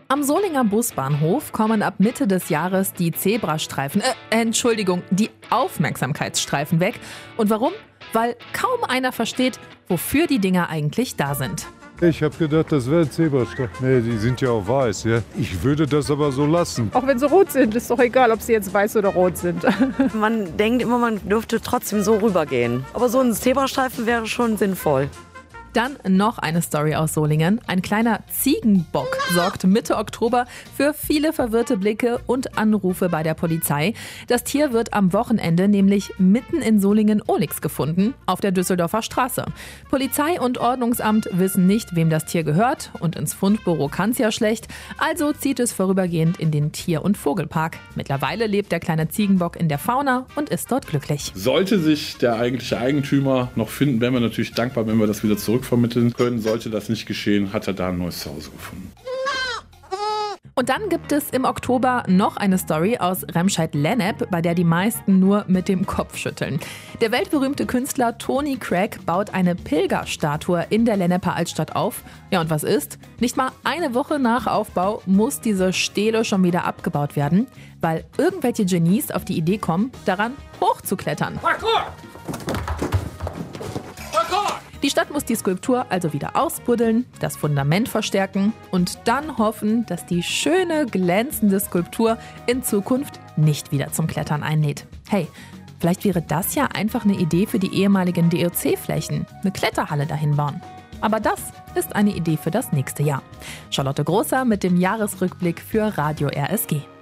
Am Solinger Busbahnhof kommen ab Mitte des Jahres die Zebrastreifen, die Aufmerksamkeitsstreifen weg. Und warum? Weil kaum einer versteht, wofür die Dinger eigentlich da sind. Ich habe gedacht, das wäre ein Zebrastreifen. Nee, die sind ja auch weiß. Ja? Ich würde das aber so lassen. Auch wenn sie rot sind, ist doch egal, ob sie jetzt weiß oder rot sind. Man denkt immer, man dürfte trotzdem so rübergehen. Aber so ein Zebrastreifen wäre schon sinnvoll. Dann noch eine Story aus Solingen. Ein kleiner Ziegenbock sorgt Mitte Oktober für viele verwirrte Blicke und Anrufe bei der Polizei. Das Tier wird am Wochenende nämlich mitten in Solingen-Ohlix gefunden, auf der Düsseldorfer Straße. Polizei und Ordnungsamt wissen nicht, wem das Tier gehört, und ins Fundbüro kann's ja schlecht. Also zieht es vorübergehend in den Tier- und Vogelpark. Mittlerweile lebt der kleine Ziegenbock in der Fauna und ist dort glücklich. Sollte sich der eigentliche Eigentümer noch finden, wären wir natürlich dankbar, wenn wir das wieder zurückvermitteln können. Sollte das nicht geschehen, hat er da ein neues Zuhause gefunden. Und dann gibt es im Oktober noch eine Story aus Remscheid-Lennep, bei der die meisten nur mit dem Kopf schütteln. Der weltberühmte Künstler Tony Craig baut eine Pilgerstatue in der Lenneper Altstadt auf. Ja, und was ist? Nicht mal eine Woche nach Aufbau muss diese Stele schon wieder abgebaut werden, weil irgendwelche Genies auf die Idee kommen, daran hochzuklettern. Die Stadt muss die Skulptur also wieder ausbuddeln, das Fundament verstärken und dann hoffen, dass die schöne, glänzende Skulptur in Zukunft nicht wieder zum Klettern einlädt. Hey, vielleicht wäre das ja einfach eine Idee für die ehemaligen DOC-Flächen, eine Kletterhalle dahin bauen. Aber das ist eine Idee für das nächste Jahr. Charlotte Großer mit dem Jahresrückblick für Radio RSG.